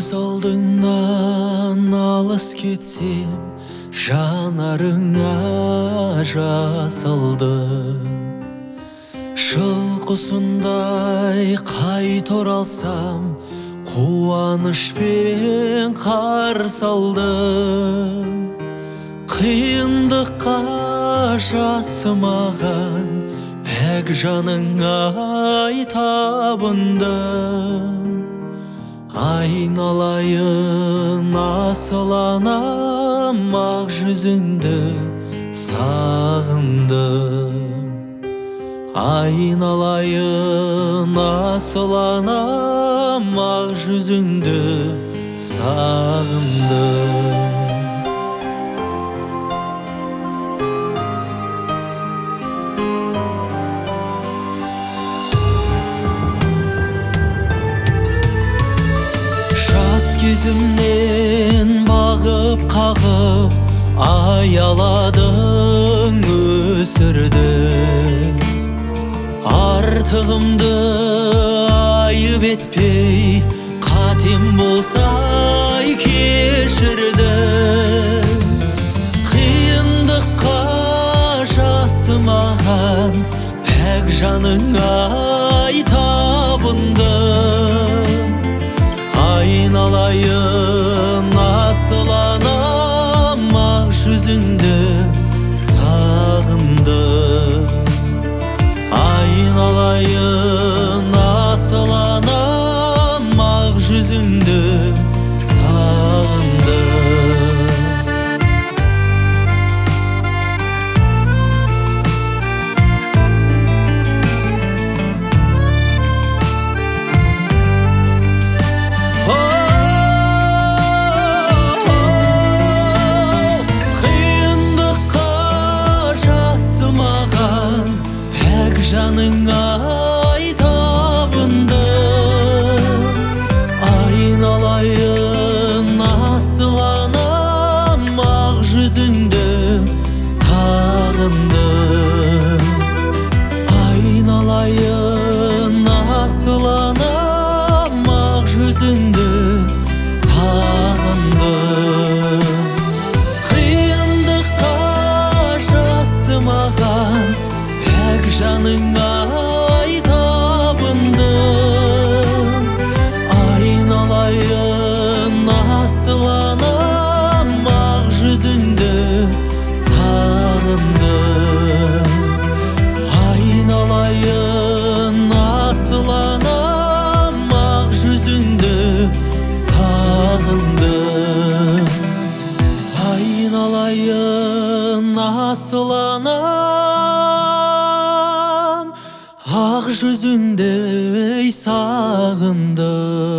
көз алдыңнан алыс кетсем, жанарыңа жас алдың. Шыл-құсындай қайта оралсам, қуанышпен қарсы алдың. Қиындыққа жасымаған пәк жаныңа табындым. Айналайын асыл анам, ақ жүзіңді сағындым. Айналайын асыл анам, ақ жүзіңді сағындым. Кезімнен бағып-қағып аяладың, өсірдің. Артығымды айып етпей, қатем болса кешірдің. Қиындыққа жасымаған пәк жаныңа табындым. Айналайын асыл анам, ақ жүзіңді сағындым. Айналайын асыл анам, ақ жүзіңді сағындым. Жаныңа табындым. Айналайын асыл анам, ақ жүзіңді сағындым. Айналайын асыл анам, ақ жүзіңді сағындым. Қиындыққа жасымаған пәк жаныңа табындым. Айналайын асыл анам, ақ жүзіңді сағындым. Айналайын асыл анам, ақ жүзіңді сағындым. Айналайын асыл анам, ақ жүзіңді сағындым.